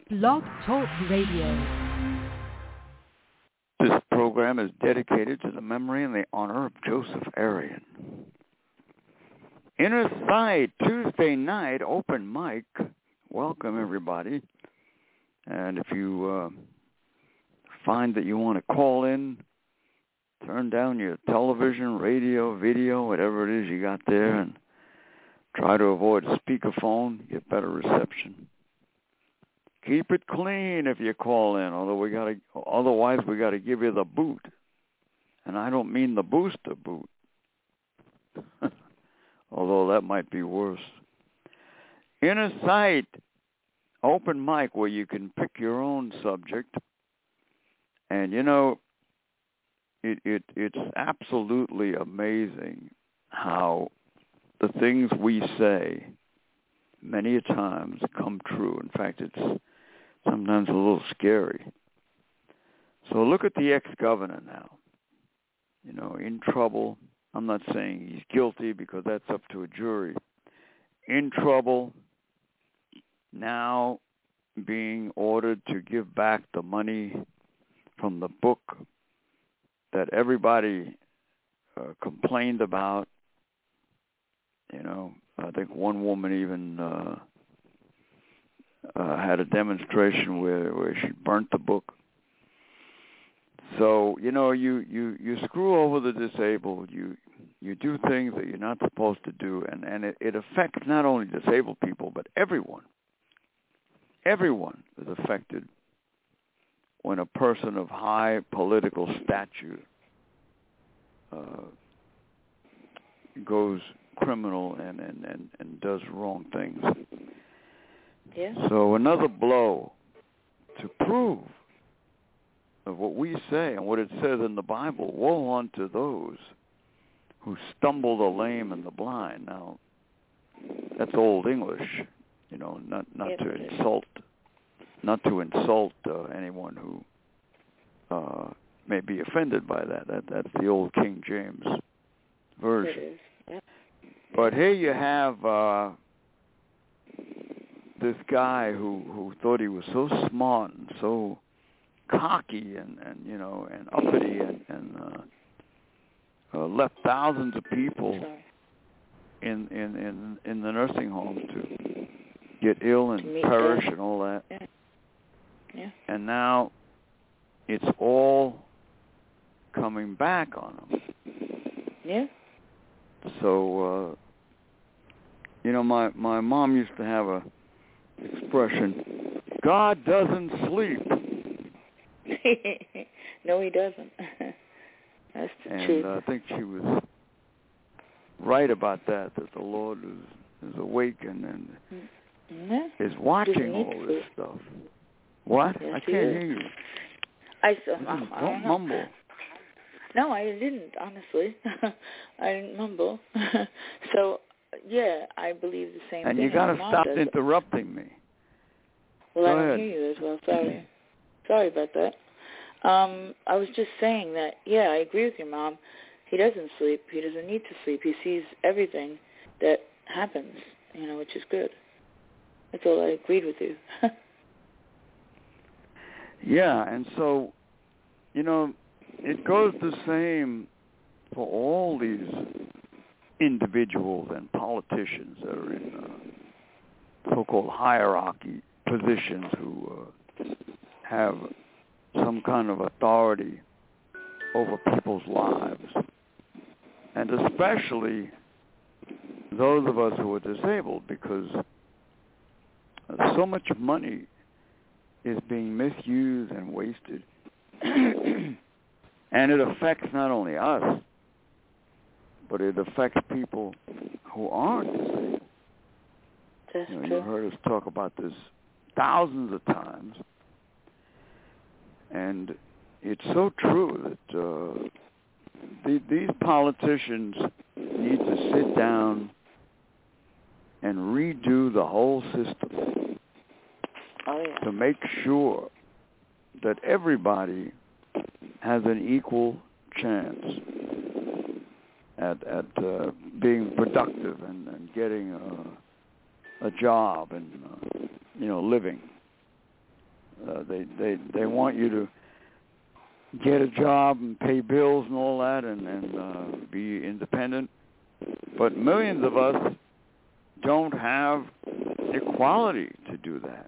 Blog Talk Radio. This program is dedicated to the memory and the honor of Joseph Arian. Inner Sight, Tuesday night, open mic. Welcome, everybody. And if you find that you want to call in, turn down your television, radio, video, whatever it is you got there, and try to avoid speakerphone, get better reception. Keep it clean if you call in, otherwise we got to give you the boot. And I don't mean the booster boot, although that might be worse. Inner Sight, open mic where you can pick your own subject. And, you know, it's absolutely amazing how the things we say many a times come true. In fact, it's sometimes a little scary. So look at the ex-governor now, you know, in trouble. I'm not saying he's guilty because that's up to a jury. In trouble, now being ordered to give back the money from the book that everybody complained about. You know, I think one woman even had a demonstration where she burnt the book. So, you know, you screw over the disabled. You do things that you're not supposed to do, and it affects not only disabled people, but everyone. Everyone is affected when a person of high political stature goes criminal and does wrong things. Yeah. So another blow to prove of what we say and what it says in the Bible. Woe unto those who stumble the lame and the blind. Now, that's old English, you know, not to insult anyone who may be offended by that. That's the old King James version. It is. Yeah. But here you have this guy who thought he was so smart and so cocky and you know, and uppity and left thousands of people in the nursing homes to get ill and perish and all that. Yeah. Yeah. And now it's all coming back on him. Yeah. So, you know, my mom used to have a expression, God doesn't sleep. No, he doesn't. That's the truth. And I think she was right about that the Lord is awake and is watching all this stuff. What? Yes, I can't hear you. Don't mumble. No, I didn't, honestly. I didn't mumble. So, yeah, I believe the same thing. And you got to stop interrupting me. Well, Go I don't ahead. hear you as well. Sorry. Sorry about that. I was just saying that, yeah, I agree with your mom. He doesn't sleep. He doesn't need to sleep. He sees everything that happens, you know, which is good. That's all. I agreed with you. Yeah, and so, you know, it goes the same for all these individuals and politicians that are in so-called hierarchy positions who have some kind of authority over people's lives. And especially those of us who are disabled, because so much money is being misused and wasted. And it affects not only us, but it affects people who aren't disabled. That's you know, true. You've heard us talk about this thousands of times. And it's so true that these politicians need to sit down and redo the whole system to make sure that everybody has an equal chance at being productive and getting a job and living. They want you to get a job and pay bills and all that, and be independent. But millions of us don't have equality to do that.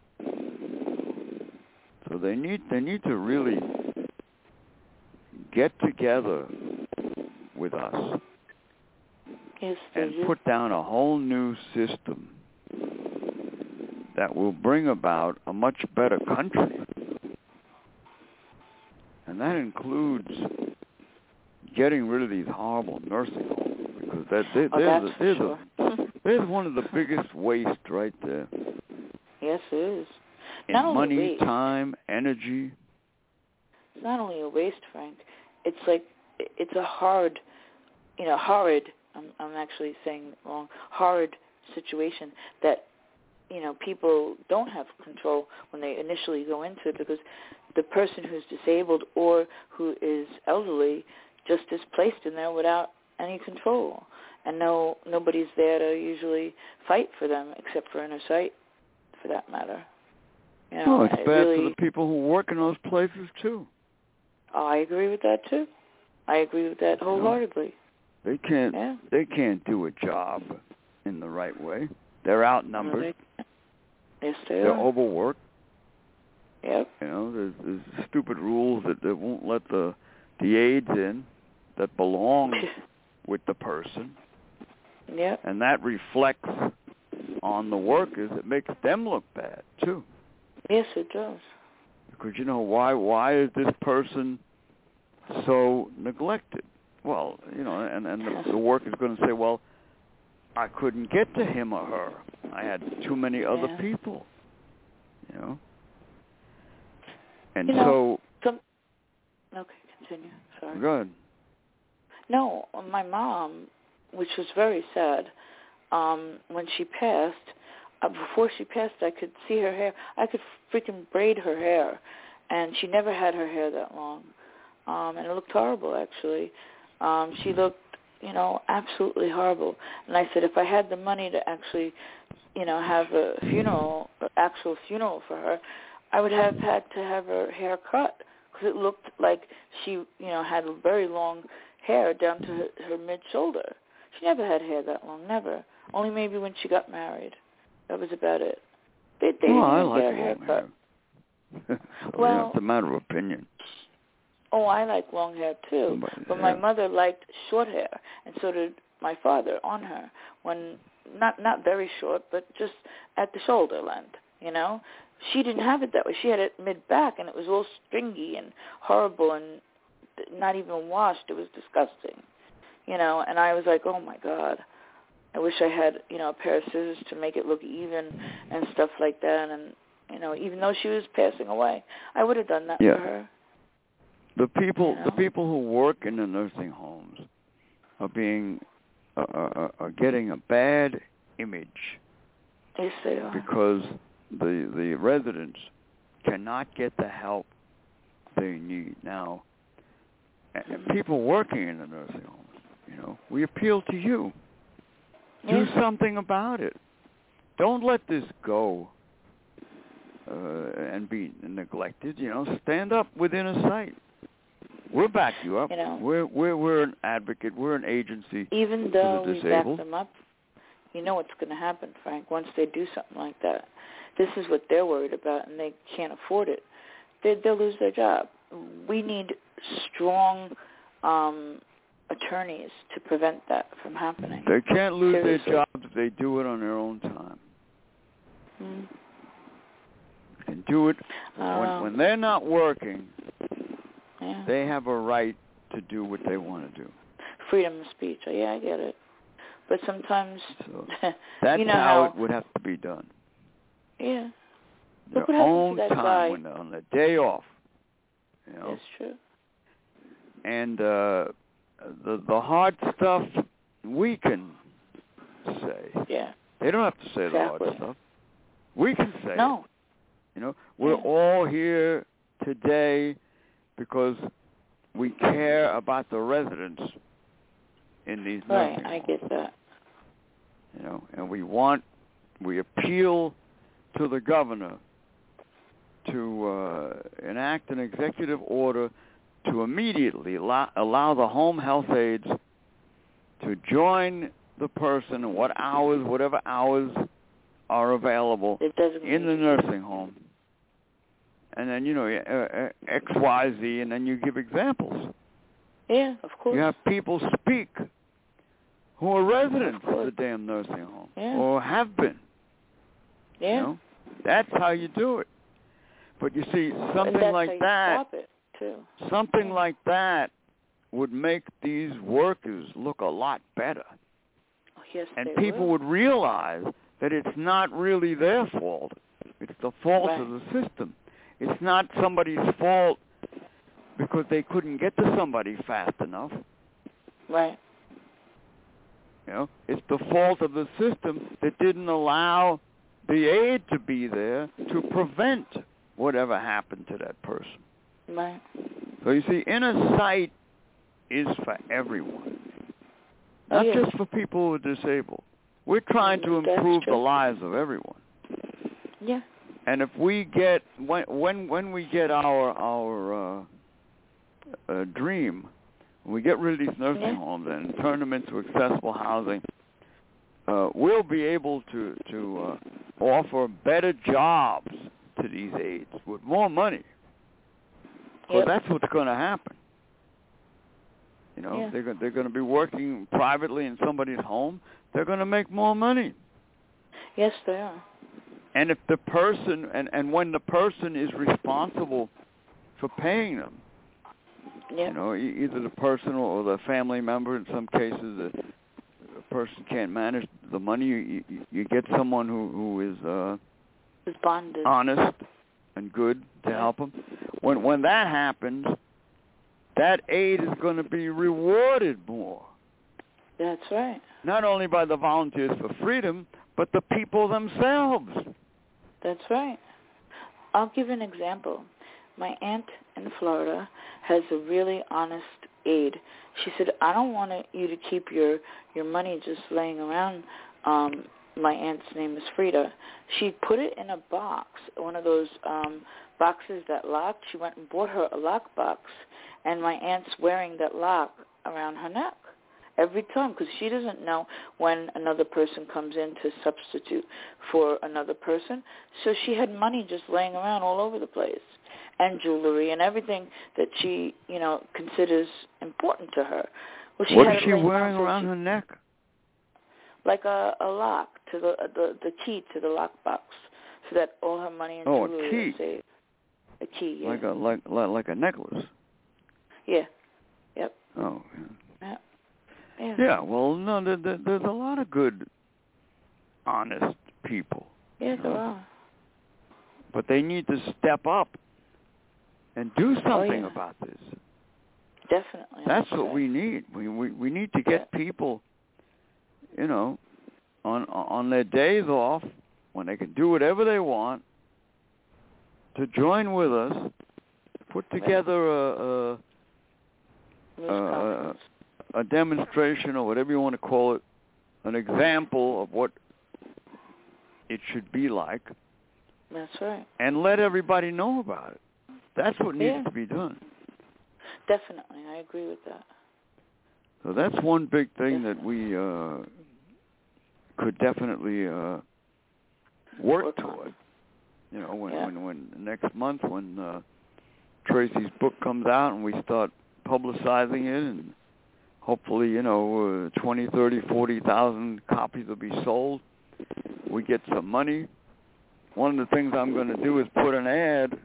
So they need to really get together with us. Yes, and put down a whole new system that will bring about a much better country. And that includes getting rid of these horrible nursing homes, because there's one of the biggest waste right there. Yes, it is. In money, time, energy. It's not only a waste, Frank. It's like, it's a horrid, I'm actually saying it wrong, horrid situation that, people don't have control when they initially go into it, because the person who's disabled or who is elderly just is placed in there without any control. And nobody's there to usually fight for them except for inner sight, for that matter. It's bad for the people who work in those places, too. Oh, I agree with that, too. I agree with that wholeheartedly. They can't do a job in the right way. They're outnumbered. Yes, They're overworked. Yep. There's stupid rules that won't let the aides in that belong with the person. Yep. And that reflects on the workers. It makes them look bad, too. Yes, it does. Because, why is this person so neglected? Well, and the worker's going to say, well, I couldn't get to him or her. I had too many other people, And okay, continue. Sorry. Go ahead. No, my mom, which was very sad, when she passed, before she passed, I could see her hair. I could freaking braid her hair, and she never had her hair that long. And it looked horrible, actually. She looked, absolutely horrible. And I said, if I had the money to actually, have a funeral, an actual funeral for her, I would have had to have her hair cut, because it looked like she, had very long hair down to her mid-shoulder. She never had hair that long, never. Only maybe when she got married. That was about it. They didn't I even like get her long haircut. hair. Well, it's a matter of opinion. Oh, I like long hair too, but my mother liked short hair, and so did my father on her. When not very short, but just at the shoulder length. She didn't have it that way. She had it mid back, and it was all stringy and horrible and not even washed. It was disgusting. And I was like, oh my God, I wish I had a pair of scissors to make it look even and stuff like that. And even though she was passing away, I would have done that for her. The people who work in the nursing homes are getting a bad image. Yes, they are. Because the residents cannot get the help they need now. And people working in the nursing homes, we appeal to you. Do something about it. Don't let this go and be neglected. Stand up within a sight. We'll back you up. We're an advocate. We're an agency. Even though for the we disabled. back them up, what's going to happen, Frank, once they do something like that. This is what they're worried about, and they can't afford it. They'll lose their job. We need strong attorneys to prevent that from happening. They can't lose Seriously. their jobs if they do it on their own time. Mm. They can do it when they're not working. They have a right to do what they want to do. Freedom of speech. Yeah, I get it. But sometimes that's how it would have to be done. Yeah. Their own time on the day off. That's true. And the hard stuff we can say. Yeah. They don't have to say the hard stuff. We can say no. it. We're all here today because we care about the residents in these nursing homes. Right, I get that. And we appeal to the governor to enact an executive order to immediately allow the home health aides to join the person in whatever hours are available in the nursing home. And then, X, Y, Z, and then you give examples. Yeah, of course. You have people speak who are residents of the damn nursing home or have been. Yeah. That's how you do it. But you see, something like that, something like that would make these workers look a lot better. Oh, yes, and people would realize that it's not really their fault. It's the fault of the system. It's not somebody's fault because they couldn't get to somebody fast enough. Right. It's the fault of the system that didn't allow the aid to be there to prevent whatever happened to that person. Right. So you see, inner sight is for everyone, not just for people who are disabled. We're trying to improve the lives of everyone. Yeah. And if we get when we get our dream, when we get rid of these nursing homes and turn them into accessible housing, we'll be able to offer better jobs to these aides with more money. Because that's what's going to happen. They're going to be working privately in somebody's home. They're going to make more money. Yes, they are. And if the person, and when the person is responsible for paying them, either the person or the family member, in some cases, the person can't manage the money, you get someone who is bonded, honest and good to help them. When that happens, that aid is going to be rewarded more. That's right. Not only by the Volunteers for Freedom, but the people themselves. That's right. I'll give an example. My aunt in Florida has a really honest aide. She said, I don't want you to keep your money just laying around. My aunt's name is Frida. She put it in a box, one of those boxes that lock. She went and bought her a lock box, and my aunt's wearing that lock around her neck every time because she doesn't know when another person comes in to substitute for another person. So she had money just laying around all over the place, and jewelry and everything that she, considers important to her. Well, what is she wearing around her neck? Like a lock to the key to the lockbox, so that all her money and jewelry is saved. A key, yeah. Like a necklace. Yeah. Yep. Oh. Yeah. Yeah. Yeah. Well, no, there's a lot of good, honest people. Yeah, there are. But they need to step up and do something about this. Definitely. That's what we need. We need to get people, on their days off when they can do whatever they want, to join with us, put together a demonstration or whatever you want to call it, an example of what it should be like. That's right. And let everybody know about it. That's what needs to be done. Definitely. I agree with that. So that's one big thing that we could definitely work toward. When next month when Tracy's book comes out and we start publicizing it, and hopefully 20, 30, 40,000 copies will be sold. We get some money. One of the things I'm going to do is put an ad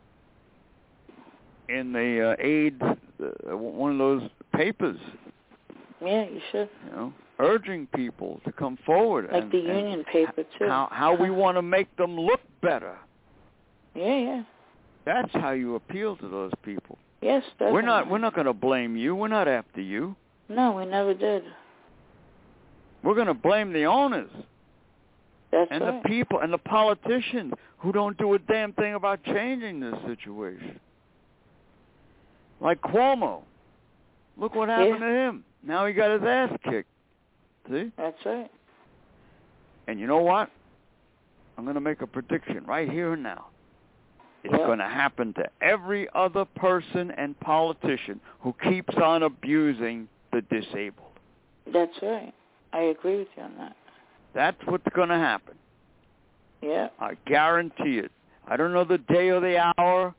in the AIDS, one of those papers. Yeah, you should. Urging people to come forward. Like the union paper, too. How we want to make them look better. Yeah. That's how you appeal to those people. Yes, definitely. We're not going to blame you. We're not after you. No, we never did. We're going to blame the owners. That's and right. the people and the politicians who don't do a damn thing about changing this situation. Like Cuomo. Look what happened to him. Now he got his ass kicked. See? That's right. And you know what? I'm going to make a prediction right here and now. It's going to happen to every other person and politician who keeps on abusing the disabled. That's right. I agree with you on that. That's what's going to happen. Yeah. I guarantee it. I don't know the day or the hour,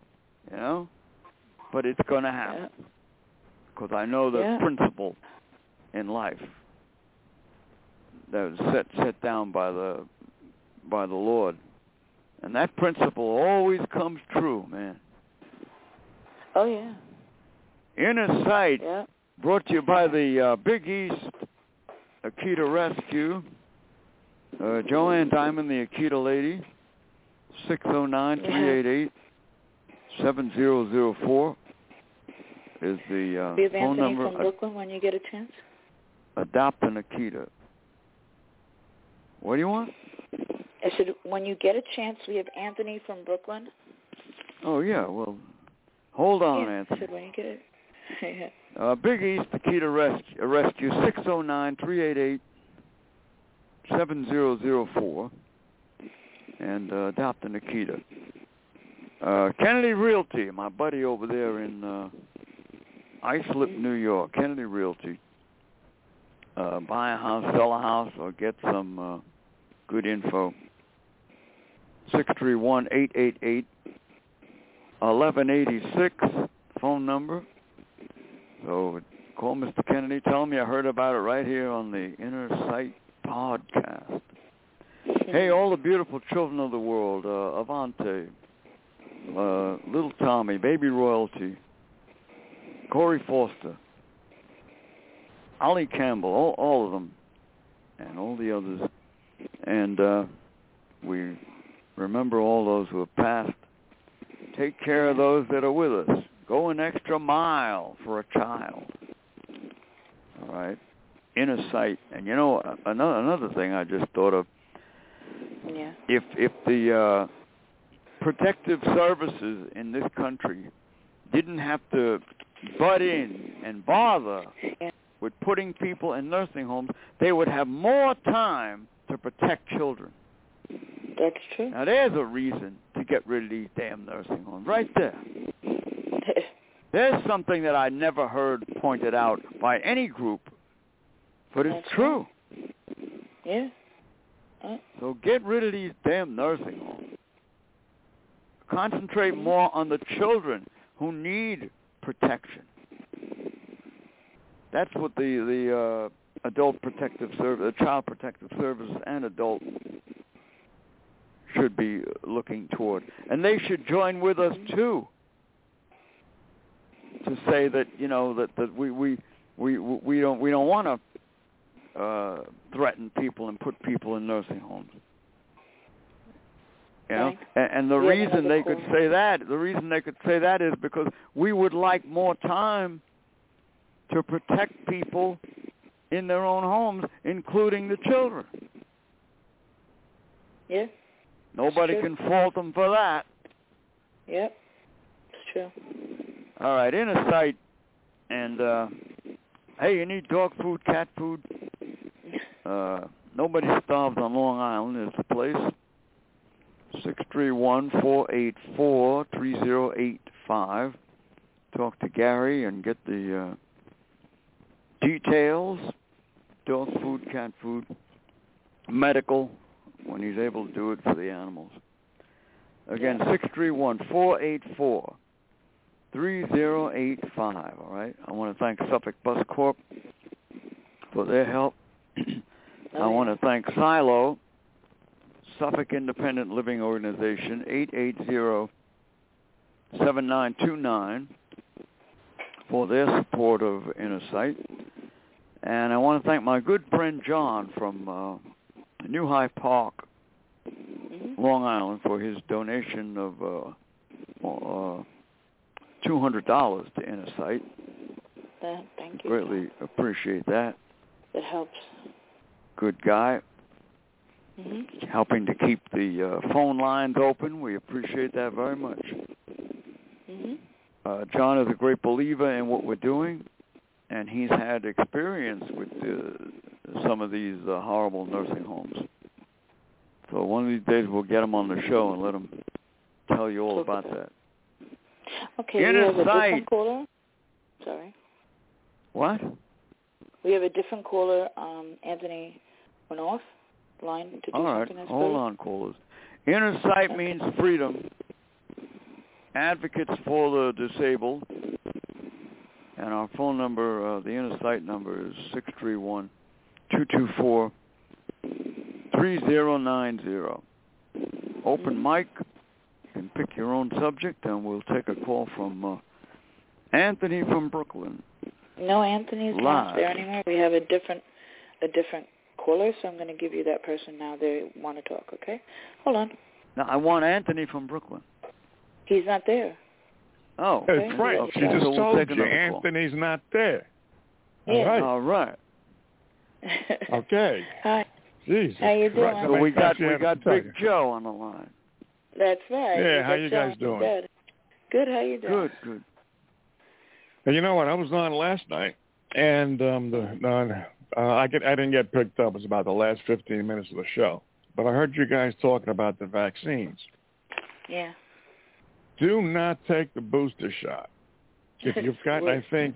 but it's going to happen. Because I know the principle in life that was set down by the Lord. And that principle always comes true, man. Oh, yeah. Inner Sight, brought to you by the Big East Akita Rescue. Joanne Diamond, the Akita lady, 609-388-7004 is the phone number. From Brooklyn when you get a chance? Adopt an Akita. What do you want? I said, when you get a chance, we have Anthony from Brooklyn. Oh, yeah. Well, hold on, Anthony. I said, when you get it. Big East Akita Rescue, 609-388-7004, and adopt an Akita. Kennedy Realty, my buddy over there in Islip, New York. Kennedy Realty. Buy a house, sell a house, or get some good info. 631-888-1186, phone number. So call Mr. Kennedy. Tell him you heard about it right here on the Inner Sight podcast. Hey, all the beautiful children of the world, Avante, Little Tommy, Baby Royalty, Corey Foster, Ollie Campbell, all of them, and all the others. And we remember all those who have passed. Take care of those that are with us. Go an extra mile for a child. All right? Inner Sight. And another thing I just thought of. Yeah. If the protective services in this country didn't have to butt in and bother with putting people in nursing homes, they would have more time to protect children. That's true. Now, there's a reason to get rid of these damn nursing homes, right there. There's something that I never heard pointed out by any group, but it's true. Yeah. So get rid of these damn nursing homes. Concentrate more on the children who need protection. That's what the adult protective service, child protective services, and adult should be looking toward, and they should join with us too. To say that that we don't want to threaten people and put people in nursing homes. And the reason they could say that, is because we would like more time to protect people in their own homes, including the children. Yeah. Nobody can fault them for that. Yep. It's true. All right, Inner Sight. And, hey, you need dog food, cat food? Nobody Starves on Long Island is the place. 631-484-3085. Talk to Gary and get the details. Dog food, cat food, medical, when he's able to do it for the animals. Again, 631-484-3085, all right? I want to thank Suffolk Bus Corp for their help. I want to thank Silo, Suffolk Independent Living Organization, 880-7929, for their support of Inner Sight. And I want to thank my good friend John from New High Park, Long Island, for his donation of $200 to Inner Sight. Thank you. Greatly appreciate that. It helps. Good guy. Helping to keep the phone lines open. We appreciate that very much. John is a great believer in what we're doing, and he's had experience with some of these horrible nursing homes. So one of these days we'll get him on the show and let him tell you all about that. Okay, we have a different caller. Sorry. What? We have a different caller, Anthony North, line to do all right, something. hold on, callers. Inner sight means freedom. Advocates for the disabled. And our phone number, the Inner Sight number is 631-224-3090. Open mic. You can pick your own subject, and we'll take a call from Anthony from Brooklyn. No, Anthony's not there anymore. We have a different caller, so I'm going to give you that person now. They want to talk, okay? Hold on. Now, I want Anthony from Brooklyn. He's not there. Oh. Hey, Frank, okay. she just so told we'll you Anthony's not there. Yeah. All right. Okay. Hi. Jesus how you doing? So we got Big Joe on the line. That's right. Yeah, how you guys doing? Good, how you doing? Good. And you know what? I was on last night, and I didn't get picked up. It was about the last 15 minutes of the show. But I heard you guys talking about the vaccines. Yeah. Do not take the booster shot. If you've got, I think,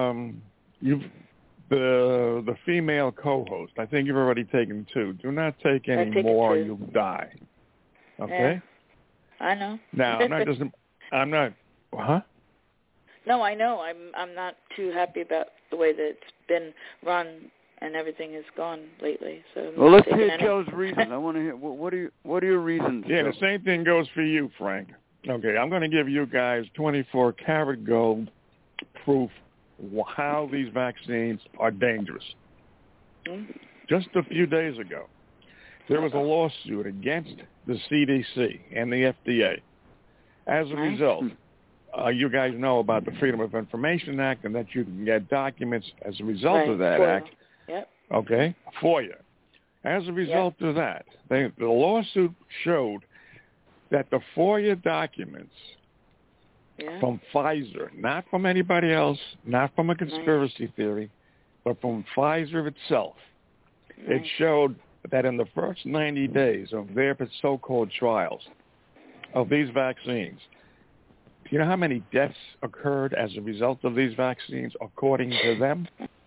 the female co-host, I think you've already taken 2. Do not take any more, or you'll die. Okay? Yeah. I know. Now, I'm not, huh? No, I know. I'm not too happy about the way that it's been run and everything has gone lately. So well, let's hear Joe's reasons. I want to hear what are your reasons? Yeah, Joe? the same thing goes for you, Frank. Okay, I'm going to give you guys 24-karat gold proof how these vaccines are dangerous. Mm-hmm. Just a few days ago, there was a lawsuit against the CDC and the FDA. As a result, you guys know about the Freedom of Information Act and that you can get documents as a result of that act. Yep. Okay, FOIA. As a result of that, the lawsuit showed that the FOIA documents from Pfizer, not from anybody else, not from a conspiracy theory, but from Pfizer itself, it showed that in the first 90 days of their so-called trials of these vaccines, do you know how many deaths occurred as a result of these vaccines, according to them?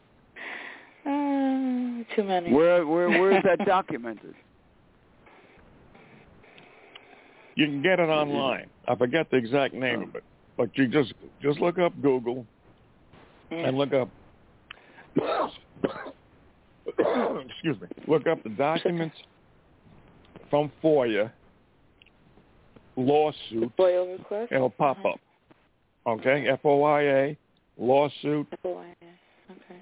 Too many. Where is that documented? You can get it online. I forget the exact name of it, but you just look up Google and look up. Excuse me. Look up the documents from FOIA lawsuit. FOIA request. It'll pop up. Okay, FOIA lawsuit. FOIA. Okay.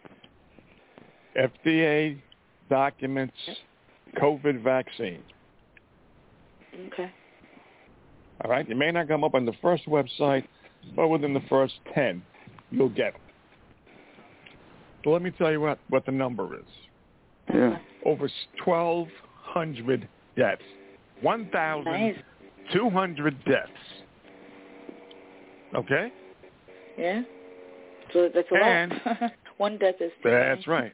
FDA documents COVID vaccine. Okay. All right? It may not come up on the first website, but within the first 10, you'll get them. So let me tell you what the number is. Yeah. Over 1,200 deaths. 1,200 deaths. Okay? Yeah. So that's a lot. One death is too many. That's right.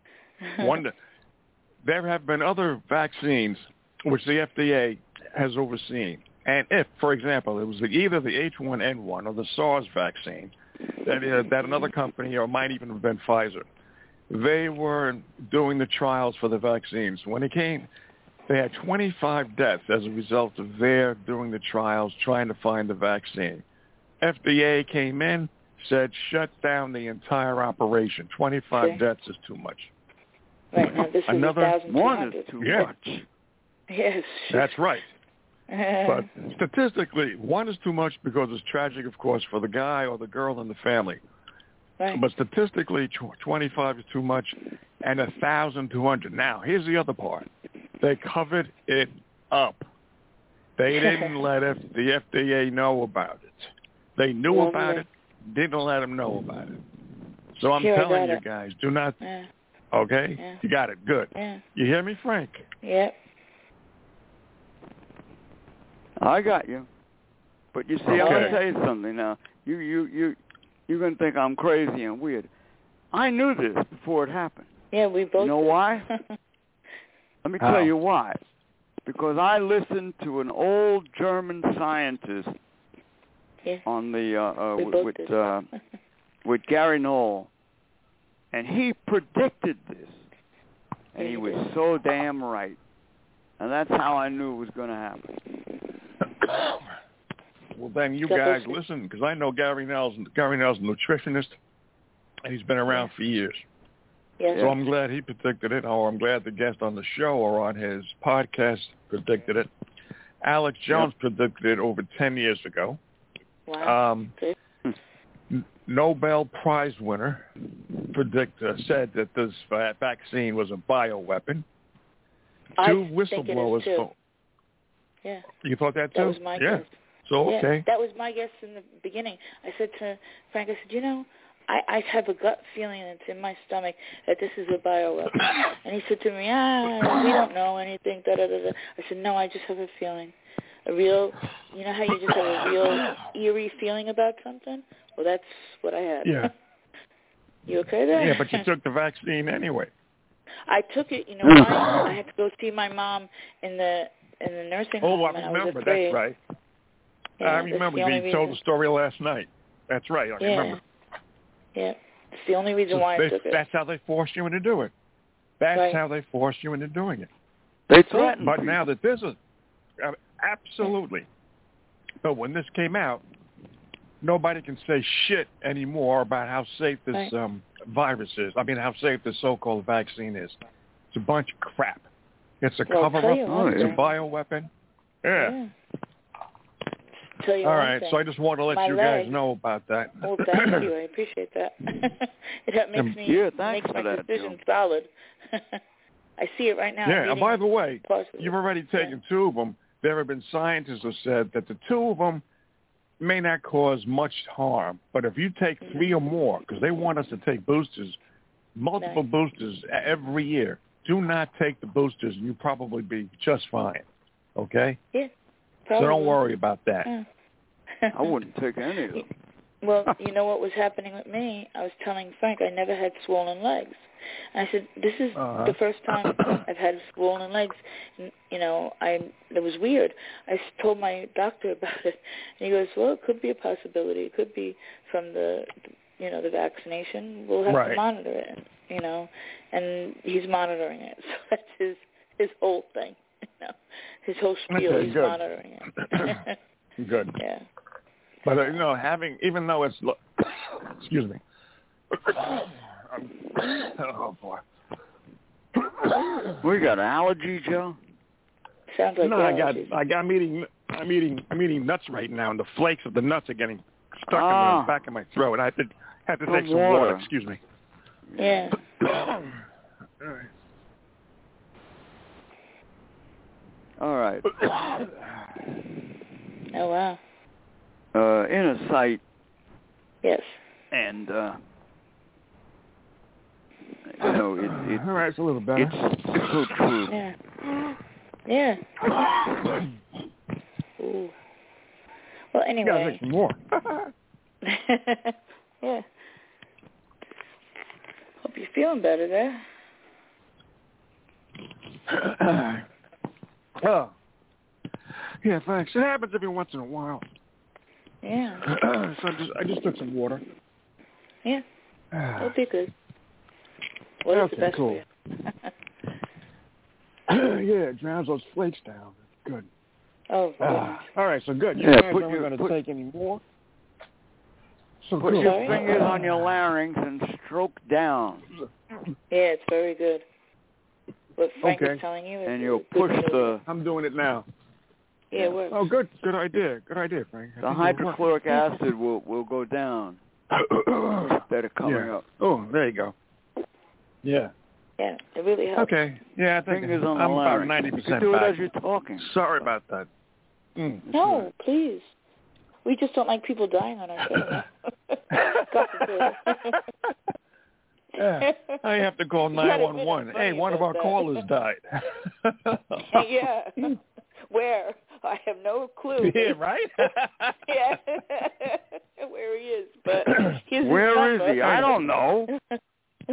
There have been other vaccines which the FDA has overseen. And if, for example, it was either the H1N1 or the SARS vaccine that another company, or might even have been Pfizer, they were doing the trials for the vaccines. When it came, they had 25 deaths as a result of their doing the trials, trying to find the vaccine. FDA came in, said shut down the entire operation. 25 deaths is too much. Right, now this is 1,200. Is too much. Yes. That's right. But statistically, 1 is too much because it's tragic, of course, for the guy or the girl in the family. Right. But statistically, 25 is too much, and 1,200. Now, here's the other part. They covered it up. They didn't let the FDA know about it. They knew about it, didn't let them know about it. So I'm telling you guys, do not, okay? Yeah. You got it, good. Yeah. You hear me, Frank? Yep. I got you. But you see, I'm going to tell you something now. You're going to think I'm crazy and weird. I knew this before it happened. Yeah, we both You know why? Let me tell you why. because I listened to an old German scientist on the with Gary Knoll, and he predicted this, and he was so damn right, and that's how I knew it was going to happen. Well, then you guys listen, because I know Gary Knoll's a nutritionist, and he's been around for years. Yes. So I'm glad he predicted it, or I'm glad the guest on the show or on his podcast predicted it. Alex Jones predicted it over 10 years ago. Wow. Nobel Prize winner said that this vaccine was a bioweapon. Two whistleblowers. Yeah. You thought that too? That was my guess. So, okay. That was my guess in the beginning. I said to Frank, I said, I have a gut feeling that's in my stomach that this is a bioweapon. And he said to me, we don't know anything, da-da-da-da. I said, no, I just have a feeling. A real, you know how you just have a real eerie feeling about something? Well, that's what I had. Yeah. You okay there? Yeah, but you took the vaccine anyway. I took it, why? I had to go see my mom in the nursing home. Oh, I remember. That's right. Yeah, I remember you told the story last night. That's right. I remember. Yeah. It's the only reason why I took it. That's how they forced you into doing it. That's how they forced you into doing it. They threatened. But now that this is absolutely. But when this came out, nobody can say shit anymore about how safe this virus is. I mean, how safe this so-called vaccine is. It's a bunch of crap. It's a cover-up. It's a bioweapon. Yeah. Tell you all right, so I just want to let you guys know about that. Well, thank you. I appreciate that. It makes my decision solid. I see it right now. Yeah, and by the way, you've already taken two of them. There have been scientists who said that the two of them may not cause much harm, but if you take 3 or more, because they want us to take boosters, multiple boosters every year, do not take the boosters and you'll probably be just fine, okay? Yeah. Probably. So don't worry about that. I wouldn't take any of them. Well, you know what was happening with me? I was telling Frank I never had swollen legs. And I said, this is the first time I've had swollen legs. And, it was weird. I told my doctor about it. And he goes, well, it could be a possibility. It could be from the vaccination. We'll have to monitor it, And he's monitoring it. So that's his whole thing. His whole spiel, he's monitoring it. Good. Yeah. But, even though it's, excuse me. Oh, boy. We got allergy, Joe? Sounds like allergies. I'm eating nuts right now, and the flakes of the nuts are getting stuck in the back of my throat. I have to take some water. Excuse me. Yeah. All right. Oh, wow. Inner sight. Yes. And, all right, it's a little better. It's so true. Yeah. Yeah. Ooh. Well, anyway. You gotta take some more. Yeah. Hope you're feeling better there. Oh. Yeah, thanks. It happens every once in a while. Yeah. So I just took some water. Yeah. It'll be good. What is the best cool. for you? Yeah, it drowns those flakes down. Good. Oh, all right, so good. You guys aren't going to take any more? So put your fingers on your larynx and stroke down. Yeah, it's very good. What Frank is telling you is... And you'll push the... I'm doing it now. Yeah, it works. Oh, good. Good idea. Good idea, Frank. The hydrochloric acid will go down. Instead of coming up. Oh, there you go. Yeah. Yeah, it really helps. Okay. Yeah, I think fingers on I'm the about larynx. 90% You can do it back. as you're talking. Sorry about that. No, please. We just don't like people dying on our show. God forbid. Yeah. I have to call 911. Hey, one of our callers died. Yeah. Where? I have no clue. Yeah, right? Yeah. Where he is, but he's Where is he? I don't know.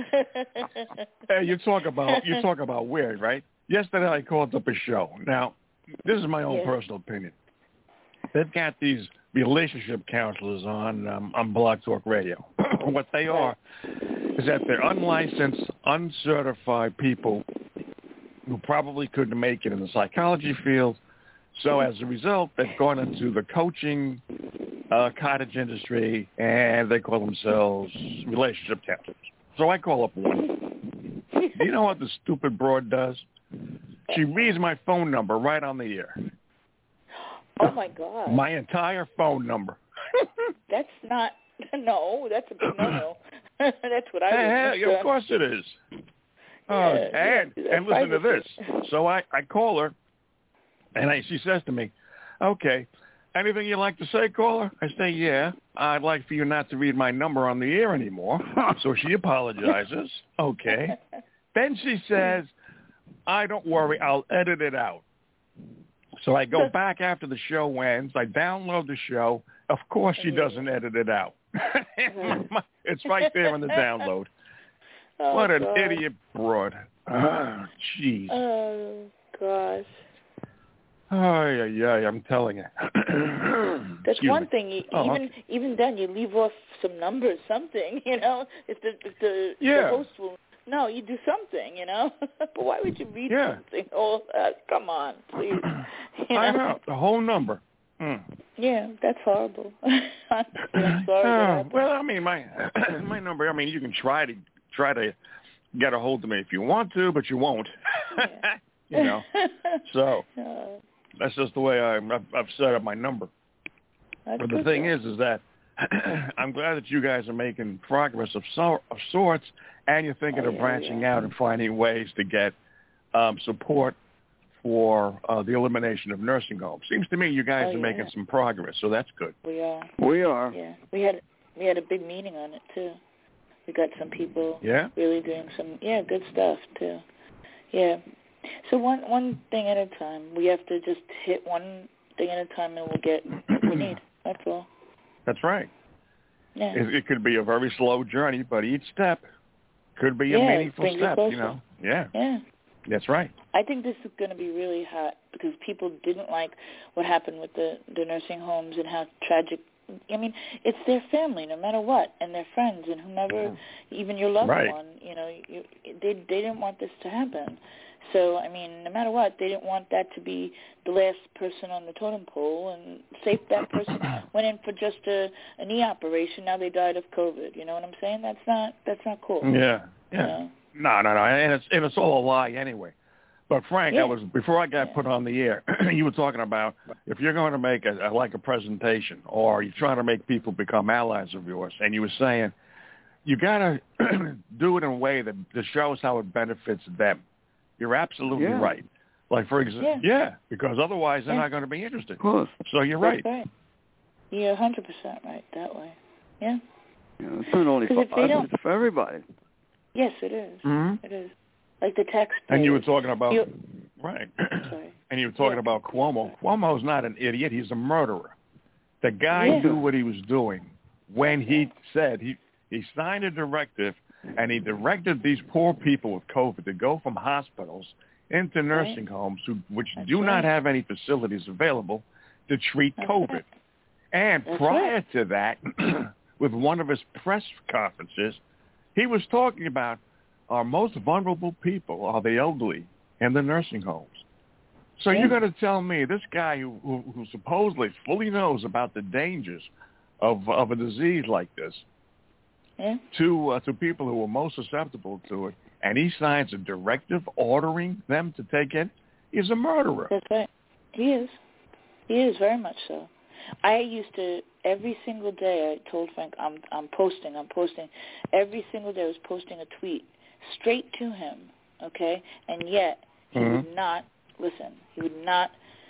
Hey, you talk about weird, right? Yesterday I called up a show. Now, this is my own personal opinion. They've got these relationship counselors on Blog Talk Radio. What they are is that they're unlicensed, uncertified people who probably couldn't make it in the psychology field. So as a result, they've gone into the coaching cottage industry, and they call themselves relationship counselors. So I call up one. Do you know what the stupid broad does? She reads my phone number right on the air. Oh, my God. My entire phone number. That's not, no, that's a big no-no. That's what I would Hey, of course it is. And listen to this. So I call her, and she says to me, okay, anything you'd like to say, caller? I say, yeah, I'd like for you not to read my number on the air anymore. So she apologizes. Okay. Then she says, don't worry, I'll edit it out. So I go back after the show ends. I download the show. Of course she doesn't edit it out. It's right there in the download. Oh, what an God. idiot broad. Oh, jeez. Oh, gosh. Oh, yeah, I'm telling you. That's Excuse one me. thing. Okay. Even then, you leave off some numbers, something, you know. If the host will, no, you do something, you know. But why would you read something? Oh, come on, please. I know the whole number. Yeah, that's horrible. I'm sorry. Well, I mean, my number. I mean, you can try to get a hold of me if you want to, but you won't. Yeah. You know. So that's just the way I've set up my number. But the thing is that I'm glad that you guys are making progress of sorts, and you're thinking of branching out and finding ways to get support for the elimination of nursing homes. Seems to me you guys are making some progress, so that's good. We are. We are. Yeah, we had a big meeting on it too. We got some people really doing some good stuff too. Yeah. So one thing at a time. We have to just hit one thing at a time, and we'll get what we need. That's all. That's right. Yeah. It could be a very slow journey, but each step could be a meaningful step. You know. Yeah. Yeah. That's right. I think this is going to be really hot because people didn't like what happened with the nursing homes and how tragic. I mean, it's their family, no matter what, and their friends and whomever, even your loved one. You know, they didn't want this to happen. So, I mean, no matter what, they didn't want that to be the last person on the totem pole, and say that person went in for just a knee operation, now they died of COVID. You know what I'm saying? That's not cool. Yeah. You know? No, and it's all a lie anyway. But Frank, before I got put on the air, you were talking about if you're going to make a presentation, or you're trying to make people become allies of yours, and you were saying you got to do it in a way that shows how it benefits them. You're absolutely right. Like, for example, because otherwise they're not going to be interested. Of course. So you're right. That's right. You're 100% right that way. Yeah. It's not only for us, it's for everybody. Yes, it is. Mm-hmm. It is. Like the taxpayers. And you were talking about, right. Sorry. And you were talking about Cuomo. Cuomo's not an idiot. He's a murderer. The guy knew what he was doing when he said he signed a directive, and he directed these poor people with COVID to go from hospitals into nursing homes, which do not have any facilities available to treat COVID. And prior to that, with one of his press conferences, he was talking about our most vulnerable people are the elderly and the nursing homes. So you're going to tell me this guy who supposedly fully knows about the dangers of a disease like this to people who are most susceptible to it, and he signs a directive ordering them to take it? He's a murderer. That's right. He is. He is very much so. I used to, every single day, I told Frank, I'm posting. Every single day I was posting a tweet straight to him, okay? And yet he would not listen. He would not,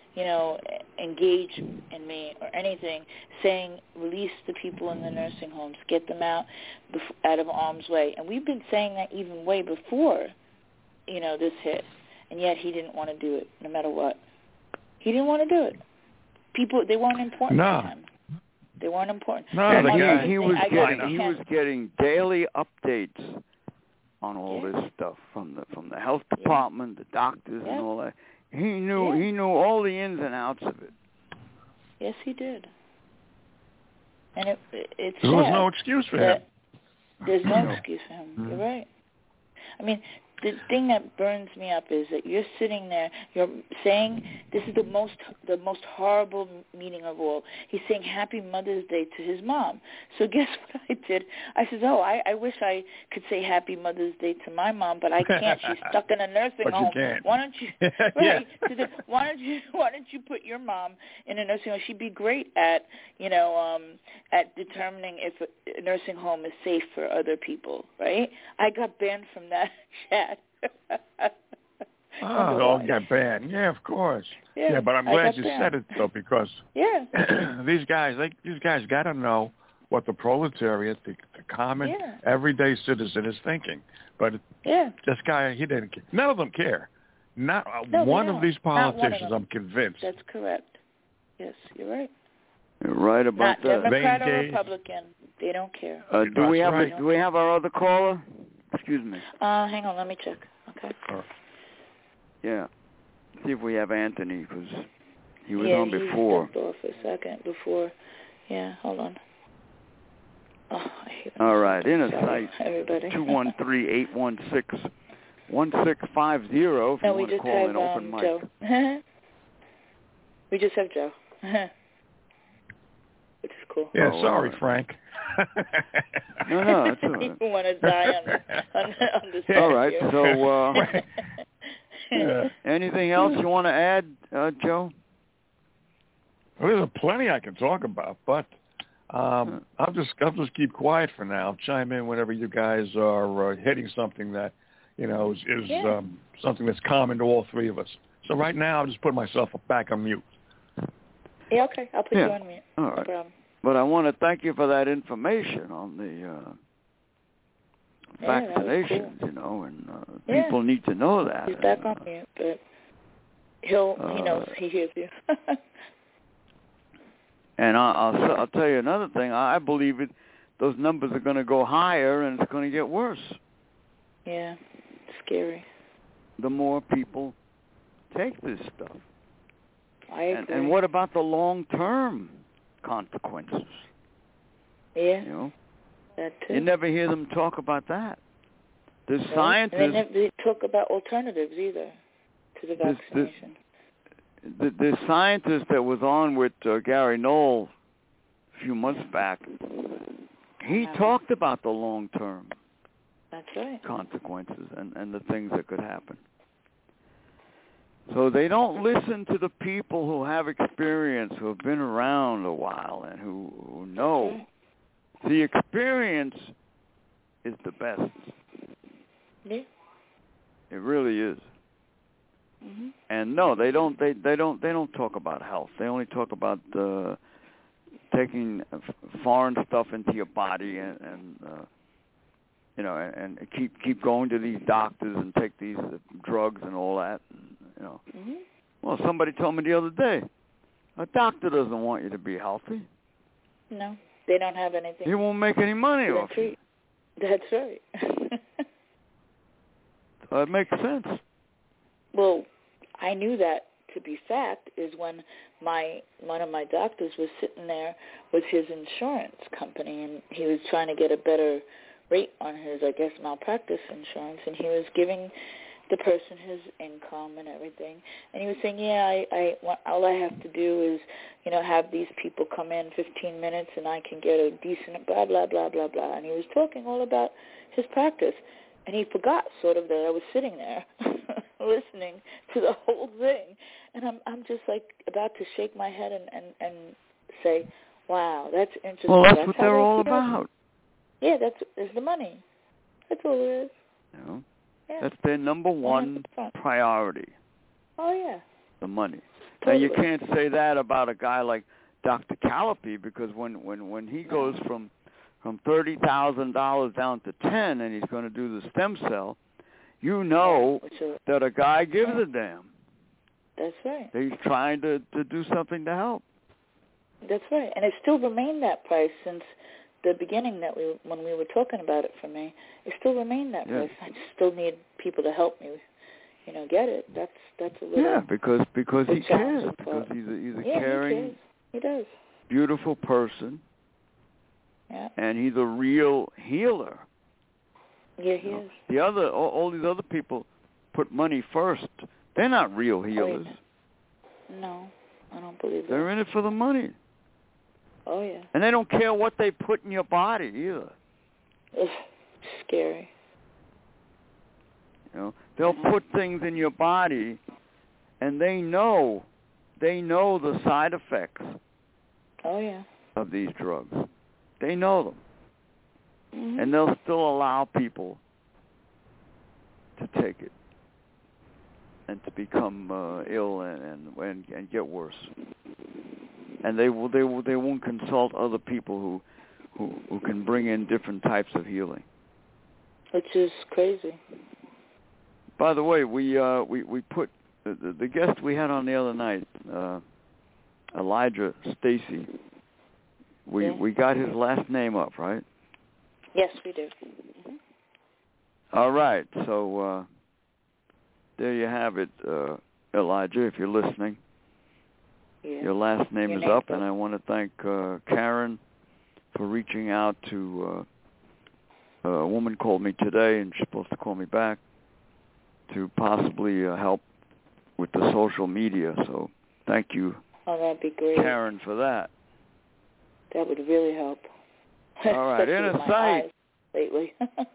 engage in me or anything, saying release the people in the nursing homes, get them out of harm's way. And we've been saying that even way before, this hit. And yet he didn't want to do it, no matter what. He didn't want to do it. People, they weren't important to him. They weren't important. No, he was getting daily updates on all this stuff from the health department, the doctors, and all that. He knew all the ins and outs of it. Yes, he did. And it's there was no excuse for him. There's no excuse for him. You're right. I mean, the thing that burns me up is that you're sitting there, you're saying, this is the most horrible meeting of all. He's saying Happy Mother's Day to his mom. So guess what I did? I said, I wish I could say Happy Mother's Day to my mom, but I can't. She's stuck in a nursing home. You can't. Why don't you? Right? Yeah. Why don't you put your mom in a nursing home? She'd be great at at determining if a nursing home is safe for other people. Right? I got banned from that chat. Oh, got banned. Yeah, of course. Yeah, but I'm glad you said it though, because these guys got to know what the proletariat, the common everyday citizen is thinking. But this guy, he didn't care. None of them care. Not one of these politicians, I'm convinced. That's correct. Yes, you're right. You're right about that. Not Democrat or Republican. They don't care. Do we have our other caller? Excuse me. Hang on, let me check. Okay. Yeah. See if we have Anthony, because he was on before. He stepped off a second before. Yeah, hold on. Oh, I hate all right, Inner Sight, everybody. 213-816-1650 if you want to call in open mic. Joe. We just have Joe. Which is cool. Yeah, sorry, Frank. No, it's all right. You want to die on the all right, so anything else you want to add, Joe? Well, there's plenty I can talk about, but I'll just keep quiet for now. I'll chime in whenever you guys are hitting something that is something that's common to all three of us. So right now, I'll just put myself back on mute. Yeah, okay. I'll put you on mute. All right. No problem. But I want to thank you for that information on the vaccinations, cool. and people need to know that. He's back on mute, but he knows, he hears you. And I'll tell you another thing. I believe those numbers are going to go higher, and it's going to get worse. Yeah, scary. The more people take this stuff. I agree. And what about the long-term consequences? Yeah, that too. You never hear them talk about that. The scientists... And they never talk about alternatives either to the vaccination. The scientist that was on with Gary Knoll a few months back, he talked about the long-term consequences and the things that could happen. So they don't listen to the people who have experience, who have been around a while and who know. The experience is the best. Yeah. It really is. Mm-hmm. And no, they don't talk about health. They only talk about taking foreign stuff into your body and keep going to these doctors and take these drugs and all that. Mm-hmm. Well, somebody told me the other day, a doctor doesn't want you to be healthy. No, they don't have anything. He won't make any money off you. That's right. So it makes sense. Well, I knew that to be fact is when one of my doctors was sitting there with his insurance company, and he was trying to get a better rate on his, I guess, malpractice insurance, and he was giving the person his income and everything, and he was saying, all I have to do is, have these people come in 15 minutes and I can get a decent blah, blah, blah, blah, blah, and he was talking all about his practice, and he forgot sort of that I was sitting there listening to the whole thing, and I'm just like about to shake my head and say, wow, that's interesting. Well, that's what they're all about. Yeah, there's the money. That's all it is. Yeah. That's their number one priority. Oh, yeah. The money. Totally. Now, you can't say that about a guy like Dr. Callipy, because when he goes from $30,000 down to 10 and he's going to do the stem cell, that a guy gives a damn. That's right. He's trying to do something to help. That's right. And it's still remained that price since the beginning when we were talking about it for me. It still remained that price. I just still need people to help me, get it. That's a little. Yeah, because he cares. Because he's a caring, he does. Beautiful person. Yeah. And he's a real healer. Yeah, he is. All these other people put money first. They're not real healers. No, I don't believe that. They're in it for the money. Oh, yeah. And they don't care what they put in your body either. Ugh, scary. They'll put things in your body, and they know the side effects. Oh, yeah. Of these drugs. They know them. Mm-hmm. And they'll still allow people to take it and to become ill and get worse. And they won't consult other people who can bring in different types of healing. Which is crazy. By the way, we put the guest we had on the other night, Elijah Stacy. We got his last name up, right? Yes, we do. Mm-hmm. All right, so there you have it, Elijah, if you're listening. Yeah. Your last name is up, and I want to thank Karen for reaching out to a woman called me today, and she's supposed to call me back to possibly help with the social media. So thank you, that'd be great, Karen, for that. That would really help. All right, Inner Sight. Lately.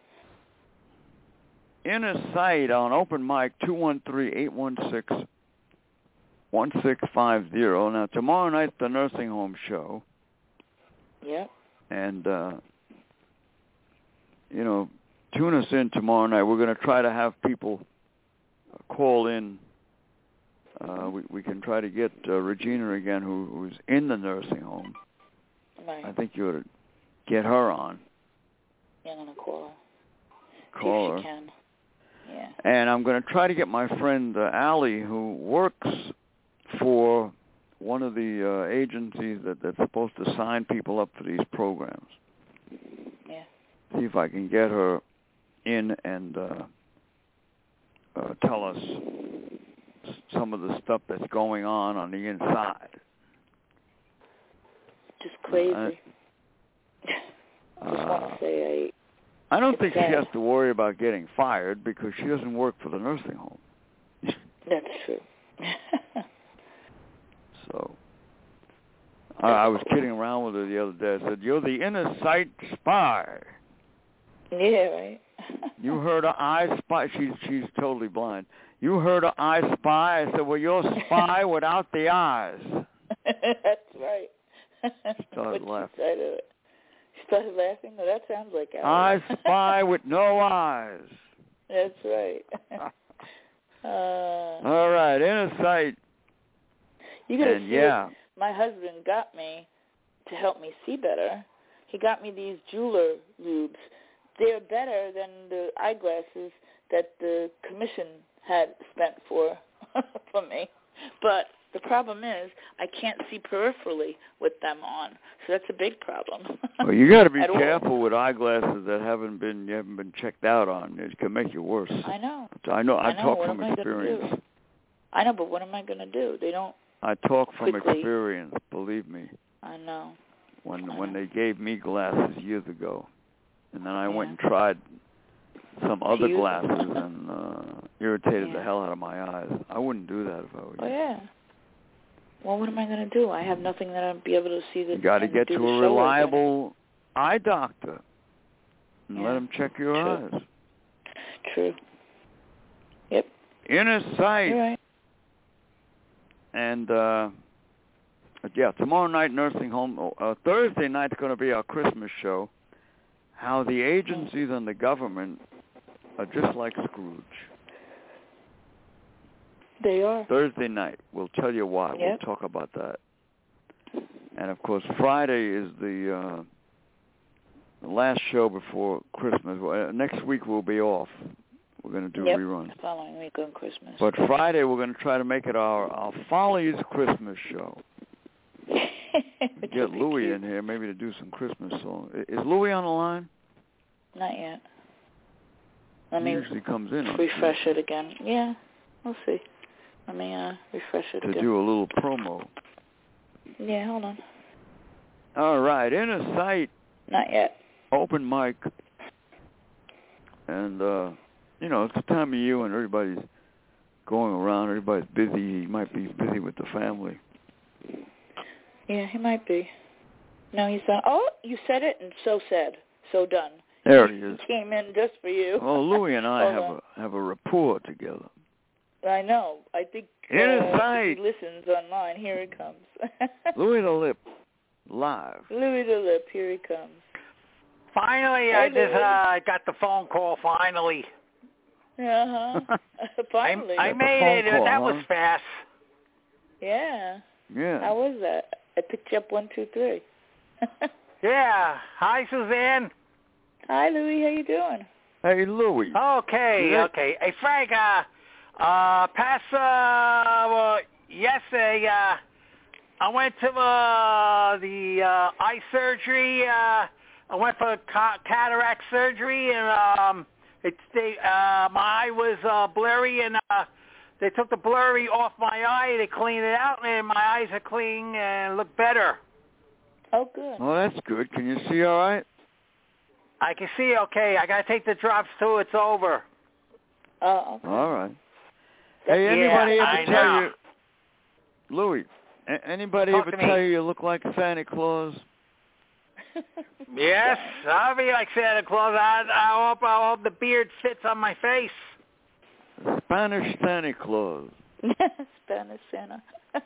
Inner Sight on open mic 213-816-1650. Now tomorrow night's the nursing home show. Yep. And tune us in tomorrow night. We're going to try to have people call in. We can try to get Regina again, who's in the nursing home. Right. I think you ought to get her on. Yeah, I'm going to call her. Call See her. If she can. Yeah. And I'm going to try to get my friend Allie, who works for one of the agencies that's supposed to sign people up for these programs. Yeah. See if I can get her in and tell us some of the stuff that's going on the inside. Just crazy. I just want to say I don't think she has to worry about getting fired because she doesn't work for the nursing home. That's true. So I was kidding around with her the other day. I said, "You're the Inner Sight spy." Yeah, right. You heard of I Spy? She's totally blind. You heard of I Spy? I said, "Well, you're a spy without the eyes." That's right. She started laughing. She started laughing? Oh, that sounds like I spy with no eyes. That's right. All right, Inner Sight. You gotta see it. My husband got me to help me see better. He got me these jeweler lubes. They're better than the eyeglasses that the commission had spent for me. But the problem is I can't see peripherally with them on, so that's a big problem. Well, you got to be careful with eyeglasses that you haven't been checked out on. It can make you worse. I know. I talk from experience. I know, but what am I going to do? They don't. I talk from experience. Believe me. I know. When they gave me glasses years ago, and then I went and tried some other glasses and irritated the hell out of my eyes. I wouldn't do that if I were you. Oh, yeah. Well, what am I going to do? I have nothing that I'll be able to see. You got to get to a reliable eye doctor and let him check your eyes. True. Yep. Inner Sight. You're right. And, tomorrow night, nursing home. Thursday night's going to be our Christmas show. How the agencies and the government are just like Scrooge. They are. Thursday night. We'll tell you why. Yep. We'll talk about that. And, of course, Friday is the last show before Christmas. Next week we'll be off. We're going to do reruns. The following week on Christmas. But Friday we're going to try to make it our Follies Christmas show. Get Louie in here maybe to do some Christmas songs. Is Louie on the line? Not yet. He usually comes in. Refresh it again. Yeah. We'll see. Let me refresh it to again. do a little promo. Yeah, hold on. All right, Inner Sight. Not yet. Open mic. And, it's the time of year when everybody's going around. Everybody's busy. He might be busy with the family. Yeah, he might be. No, he's done. Oh, you said it and so said. So done. There he is. He came in just for you. Oh, Louie and I have a rapport together. I know. I think Inner Sight. he listens online. Here it comes. Louie the Lip, live. Louie the Lip, here he comes. Finally, I just got the phone call, finally. Uh-huh. Finally. I made it. Call, that was fast. Yeah. Yeah. How was that? I picked you up 1, 2, 3. Yeah. Hi, Suzanne. Hi, Louie. How you doing? Hey, Louie. Okay. Hey, Frank, yesterday, I went to the eye surgery. I went for cataract surgery, and my eye was blurry, and they took the blurry off my eye. They cleaned it out, and my eyes are clean and look better. Oh, good. Oh, that's good. Can you see all right? I can see okay. I got to take the drops, too. It's over. Oh, okay. All right. Hey, anybody ever tell know. you, Louie, anybody Talk ever to tell me. you look like Santa Claus? Yes, I'll be like Santa Claus. I hope the beard fits on my face. Spanish Santa Claus. Spanish Santa.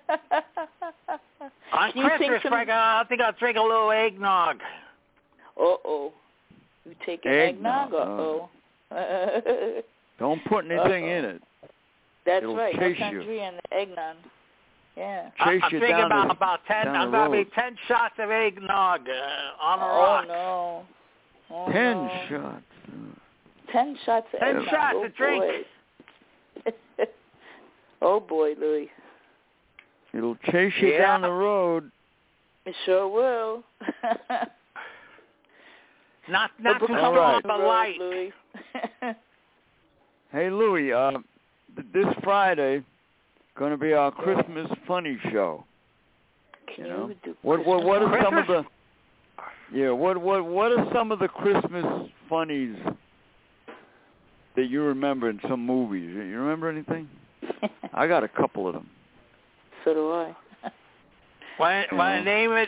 On Christmas, Frank, I think I'll drink a little eggnog. Uh-oh. You take an eggnog? Uh-oh. Don't put anything in it. That's It'll right. chase No you. country and eggnog. Yeah. Chase I'm you thinking down about 10. down I'm the going to road. be 10 shots of eggnog on a rock. No. Oh, 10 no. shots. 10 shots of 10 eggnog. shots oh, of drink. Boy. Oh, boy, Louie. It'll chase you down the road. It sure will. Not But too All strong right. of a light. Louie. Hey, Louie, this Friday going to be our Christmas funny show. Can You know? you do What are Christmas? some of the what are some of the Christmas funnies that you remember in some movies? You remember anything? I got a couple of them. So do I. Want to name it?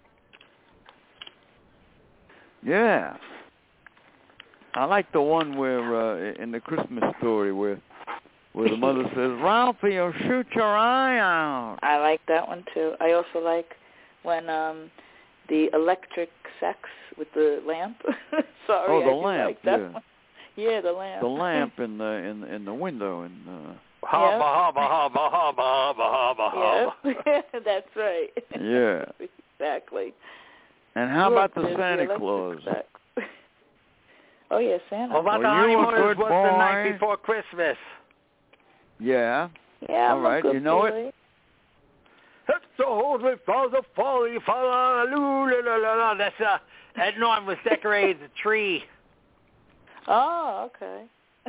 Yeah. I like the one where in the Christmas Story where the mother says, "Ralphie, you'll shoot your eye out." I like that one too. I also like when the electric sex with the lamp. Sorry, Oh, the I do lamp, like that yeah. one. Yeah, the lamp. The lamp in the window and Hubba, hubba, hubba, hubba, hubba, hubba, hubba. Yeah, that's right. Yeah. Exactly. And how Look, about the there's Santa electric Claus? sex. Oh yeah, Santa. How about the Well, you a honeymooners? good What's the night boy. before Christmas? Yeah. Yeah, All I'm right, a good you know boy. it? It's the holy father, folly, father, that's Ed Norton was decorated the tree. Oh, okay.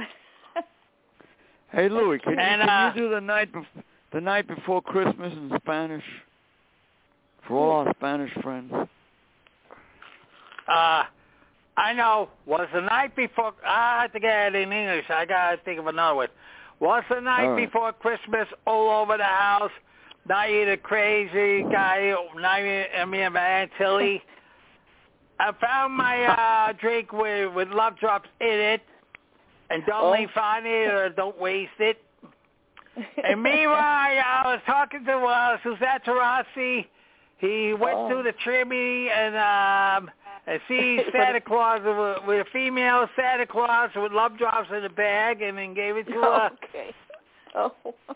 Hey, Louie, can you do the night before Christmas in Spanish for all our Spanish friends? I know. Was the night before? I have to get it in English. I gotta think of another one. Was the night before Christmas all over the house? Not you the crazy guy. Not me and my Aunt Tilly. I found my drink with love drops in it, and don't leave on it or don't waste it. And meanwhile, I was talking to Suzette Tarasi. He went through the chimney and see Santa Claus with a female Santa Claus with love drops in a bag, and then gave it to her. Okay. Oh.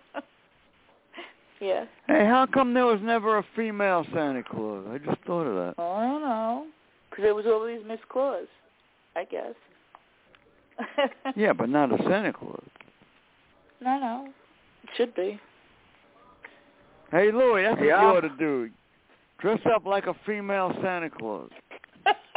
Yeah. Hey, how come there was never a female Santa Claus? I just thought of that. I don't know. Because it was always Miss Claus, I guess. Yeah, but not a Santa Claus. No. It should be. Hey, Louie, that's what you ought to do. Dress up like a female Santa Claus.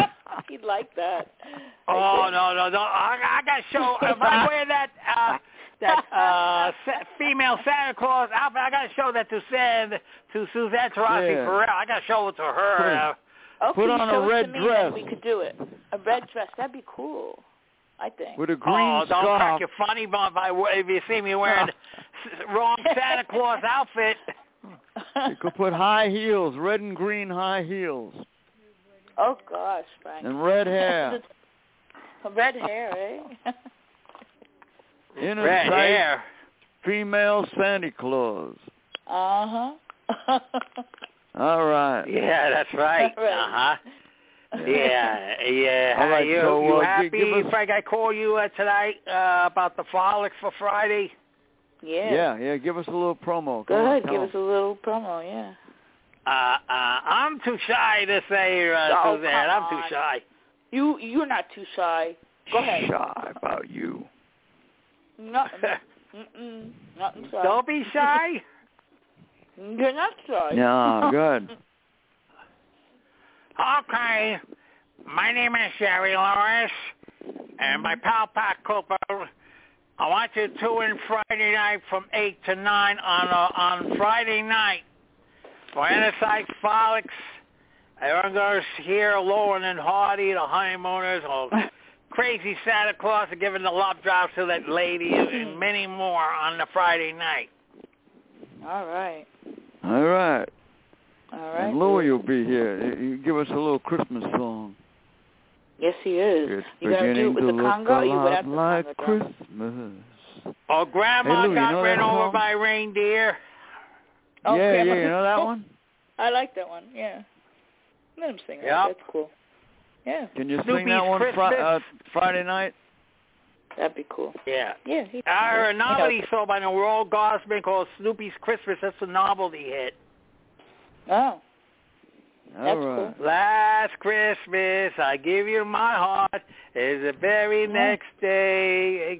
He'd like that. Oh, no. I got to show. If I wear that, female Santa Claus outfit. I got to show that to Suzanne Tarazzi for real. I got to show it to her. Okay, put on a red dress. We could do it. A red dress. That'd be cool, I think. With a green scarf. Don't crack your funny bone if you see me wearing wrong Santa Claus outfit. You could put high heels, red and green high heels. Oh, gosh, Frank. And red hair. Red hair, eh? Inner red sight, hair. female Santa Claus. Uh-huh. All right. Yeah, that's right. Uh-huh. Yeah. All right, you happy, Frank? I call you tonight about the frolics for Friday. Yeah. Give us a little promo. Go ahead, give us a little promo, yeah. I'm too shy to say, Suzanne. I'm too shy. You're not too shy. Go ahead. Shy about you. Nothing shy. Don't be shy. You're not shy. No, good. Okay. My name is Jerry Lewis, and my pal Pat Cooper. I want you to tune in Friday night from 8 to 9 on Friday night for Inner Sight Frolics. Everyone goes here, Lauren and Hardy, the honeymooners, or crazy Santa Claus are giving the love drops to that lady, and many more on the Friday night. All right. And Louie will be here. You give us a little Christmas song. Yes, he is. It's you going to do it with the conga or you without the like conga? Christmas. Oh, Grandma Louie, got ran over by reindeer. Oh, yeah, Grandma. you know that one? I like that one, yeah. Let him sing it. Yep. That's cool. Yeah. Can you Snoopy's sing that one Friday night? That'd be cool. Yeah. Yeah. Our novelty sold by Noel Gosman called Snoopy's Christmas. That's a novelty hit. Oh. All right. Cool. Last Christmas, I give you my heart. Is the very next day.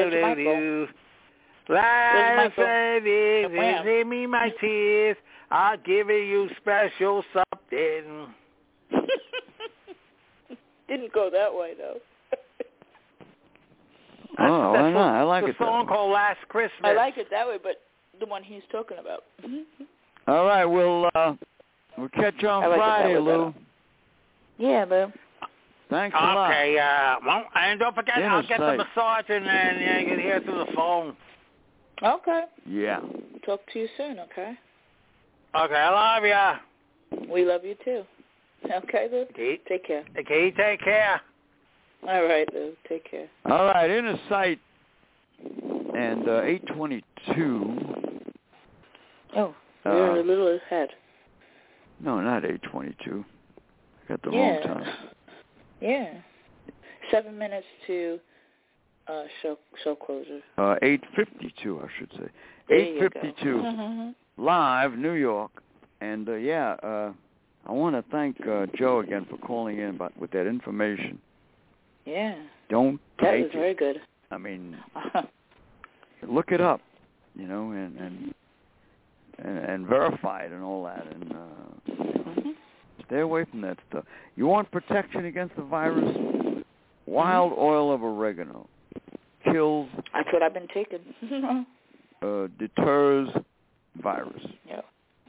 Last Christmas, give me my tears. I'll give you special something. Didn't go that way, though. Oh, why not? I like it. It's a song called Last Christmas. I like it that way, but the one he's talking about. All right, we'll catch you on Friday, Lou. Yeah, Lou. Thanks a lot. Okay, well, and don't forget, I'll get the massage and then you can hear through the phone. Okay. Yeah. Talk to you soon, okay? Okay, I love ya. We love you, too. Okay, Lou? Okay. Take care. Okay, take care. All right, Lou. Take care. All right, Inner Sight and 822. Oh, you're a little ahead. No, not 822. I got the wrong time. Yeah. 7 minutes to show closure. 8:52, I should say. 8:52, live, New York. And, I want to thank Joe again for calling in with that information. Yeah. Don't take That was very good. I mean, look it up, and verify it and all that, and stay away from that stuff. You want protection against the virus? Wild oil of oregano kills. That's what I've been taking. Deters virus. Yeah.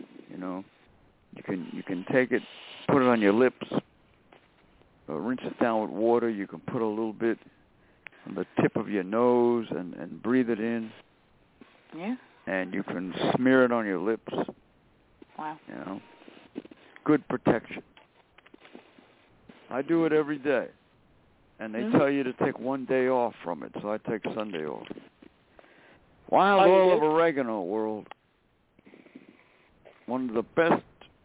You can take it, put it on your lips, rinse it down with water. You can put a little bit on the tip of your nose and breathe it in. Yeah. And you can smear it on your lips. Wow. Good protection. I do it every day. And they tell you to take one day off from it, so I take Sunday off. Wild oil of oregano, world. One of the best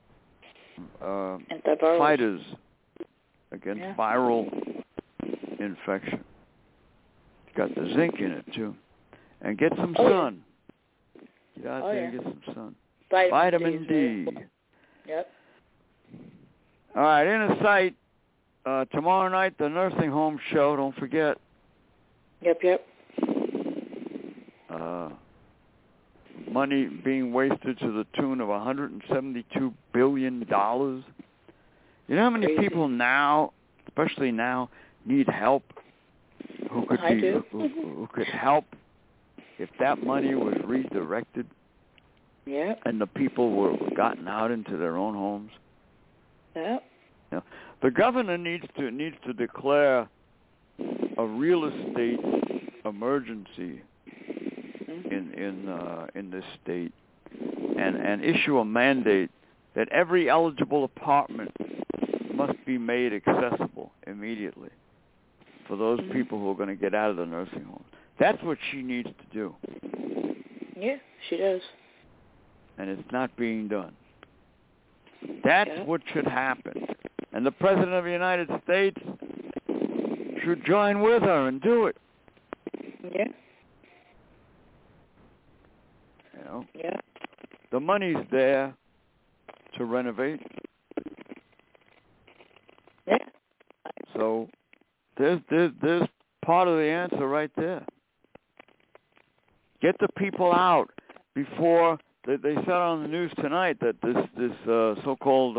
fighters against viral infection. It's got the zinc in it, too. And get some sun. Get out there and get some sun. Vitamin D. Yep. All right, Inner Sight. Tomorrow night, the nursing home show. Don't forget. Yep. Money being wasted to the tune of $172 billion. You know how many people now, especially now, need help? Who could help if that money was redirected and the people were gotten out into their own homes. Yeah. You know, the governor needs to declare a real estate emergency in this state, and issue a mandate that every eligible apartment must be made accessible immediately for those people who are going to get out of the nursing home. That's what she needs to do. Yeah, she does. And it's not being done. That's what should happen. And the President of the United States should join with her and do it. Yeah. You know? Yeah. The money's there to renovate. Yeah. So there's part of the answer right there. Get the people out before they said on the news tonight that this so-called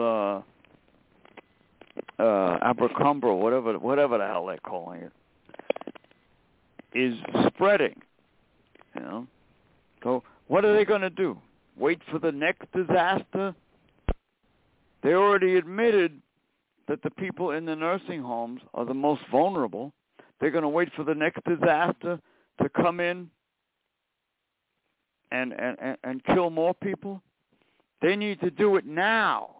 Abercrombie, whatever the hell they're calling it, is spreading. You know. So what are they going to do? Wait for the next disaster? They already admitted that the people in the nursing homes are the most vulnerable. They're going to wait for the next disaster to come in and kill more people. They need to do it now.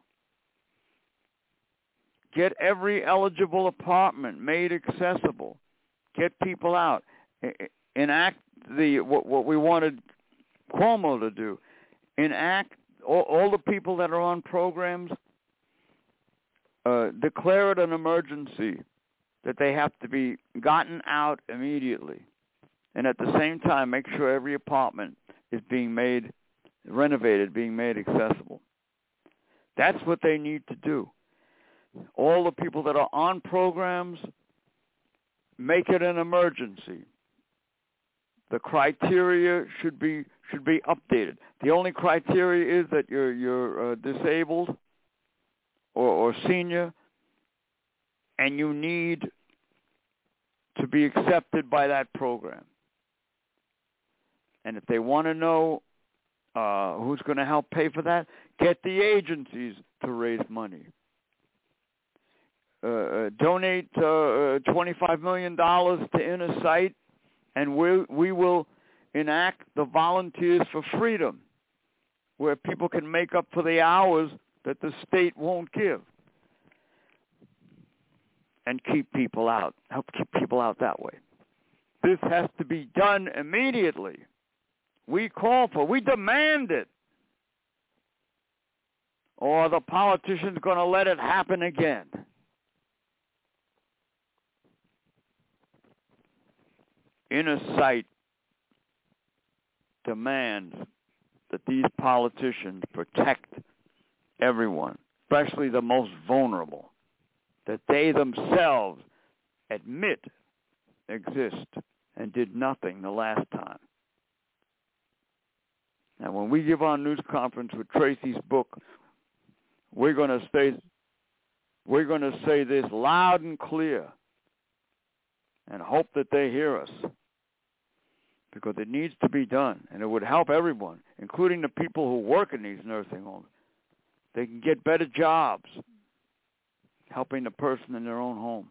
Get every eligible apartment made accessible. Get people out. Enact what we wanted Cuomo to do. Enact all the people that are on programs. Declare it an emergency that they have to be gotten out immediately. And at the same time, make sure every apartment is being made, renovated, being made accessible. That's what they need to do. All the people that are on programs, make it an emergency. The criteria should be updated. The only criteria is that you're disabled or senior, and you need to be accepted by that program. And if they want to know who's going to help pay for that, get the agencies to raise money. Donate $25 million to Inner Sight, and we will enact the Volunteers for Freedom, where people can make up for the hours that the state won't give, and keep people out, help keep people out that way. This has to be done immediately. We demand it. Or the politicians going to let it happen again. Inner Sight demands that these politicians protect everyone, especially the most vulnerable, that they themselves admit exist and did nothing the last time. Now, when we give our news conference with Tracy's book, we're going to say this loud and clear and hope that they hear us, because it needs to be done, and it would help everyone, including the people who work in these nursing homes. They can get better jobs helping the person in their own home.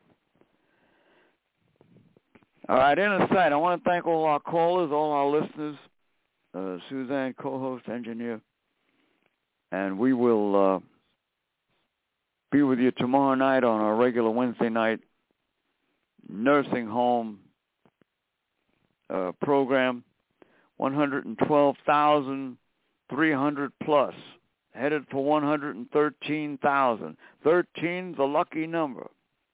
All right, Inner Sight, I want to thank all our callers, all our listeners, Suzanne, co-host, engineer, and we will be with you tomorrow night on our regular Wednesday night nursing home program. 112,300 plus, headed for 113,000. 13's a lucky number.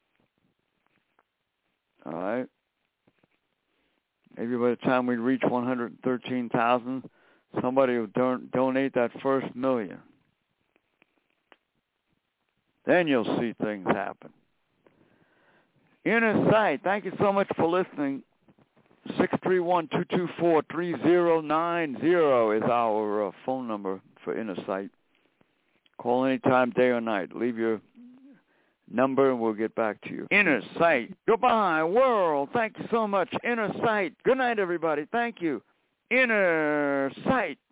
All right. Maybe by the time we reach 113,000, somebody will donate that first million. Then you'll see things happen. Inner Sight, thank you so much for listening. 631-224-3090 is our phone number for Inner Sight. Call anytime, day or night. Leave your number, and we'll get back to you. Inner Sight. Goodbye, world. Thank you so much. Inner Sight. Good night, everybody. Thank you. Inner Sight.